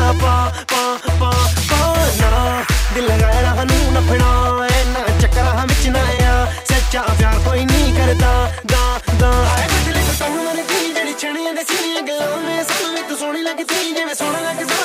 पा पा पा पा ना दिल लगाया हनू नफना ना चक्कर बिच ना आया सच्चा प्यार कोई नहीं करता दा दा दिल तो तन्नू मन की जड़ी छड़ियां दे सीनियां गल्लां में सानू भी तू सोहनी लगदी जिवें सोहना लगदा